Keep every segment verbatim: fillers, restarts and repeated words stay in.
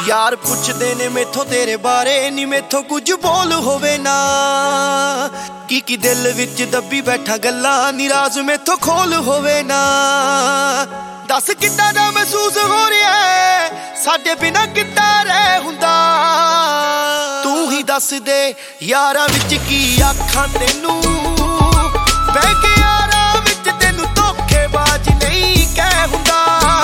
यार पुछदे ने मेथों तेरे बारे नी मेथों कुछ बोल होवे ना की की दिल विच दबी बैठा गल्ला निराज मेथों खोल होवे ना दस किद्दां दा महसूस हो रहा है साडे बिना किद्दां रह हुंदा तू ही दस दे यारां विच की आखां तैनू बह के यारां विच तैनू धोखेबाज नहीं कह हुंदा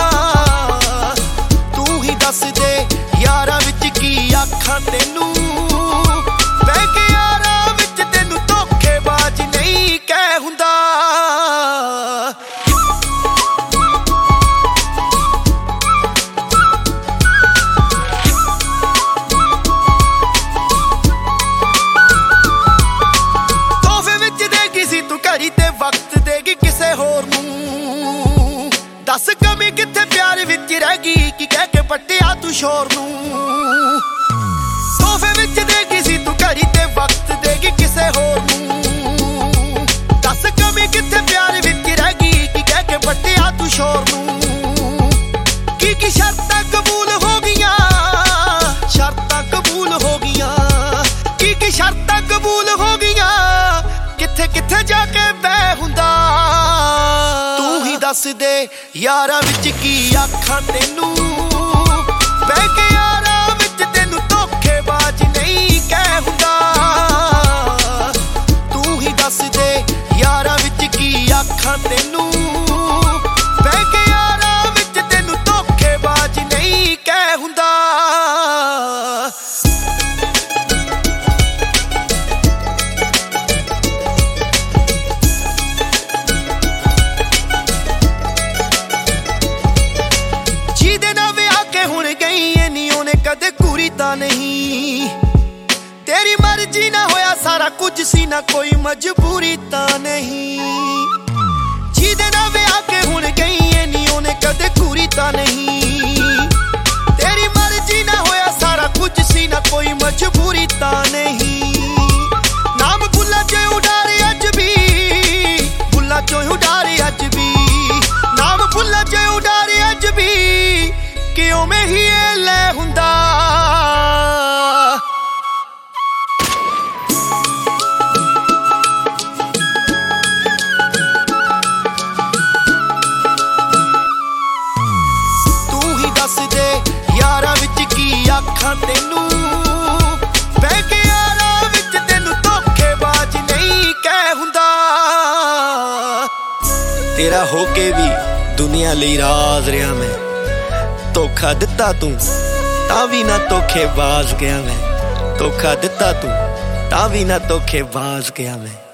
तू ही दस दे यारां विच की आखां तैनू बह के यारां विच तैनू धोखेबाज नहीं कह हुंदा वक्त देगी किसे होर नूं दस कमी किथे प्यार विच रह गई कि कह के पट्टिया तू शोर नूं तोहफे विच देगी सी तू घड़ी ते वक्त देगी किसे होर नूं दस कमी किथे प्यार विच रह गई कि कह के पट्टिया तू शोर नूं की की शर्तां कबूल हो गईयां शर्तां कबूल हो गईयां की की शर्तां कबूल हो गईयां किथे किथे जाके बह हुंदा तू ही दस दे यारां विच की आखां तैनू बह के यारां विच तैनू धोखेबाज नहीं कह हुंदा तू ही दस दे यारां विच की आखां तैनू बह के यारां विच तैनू धोखेबाज नहीं कह हुंदा कदे घूरी तां नहीं तेरी मर्जी ना होया सारा कुछ सी ना कोई मजबूरी तां नहीं जिहदे नाल विआह के हुण गई ऐ नी ओने कदे घूरी तां नहीं तेरी मर्जी ना होया सारा कुछ सी ना कोई मजबूरी तां नहीं नाम भुल्ला च उडारे अज भी भुल्ला चो उडारे अज भी नाम भुल्ला च उडारे अज भी कि ओवें ही ले हुंदा तू ही दस दे यारां विच की आखां तैनू बह के यारां विच तैनू धोखेबाज नहीं कह हुंदा तेरा होके भी दुनिया लई राज रहा मैं धोखा दिता तू तां भी ना धोखेबाज गया मैं धोखा दिता तू तां भी ना धोखेबाज गया मैं।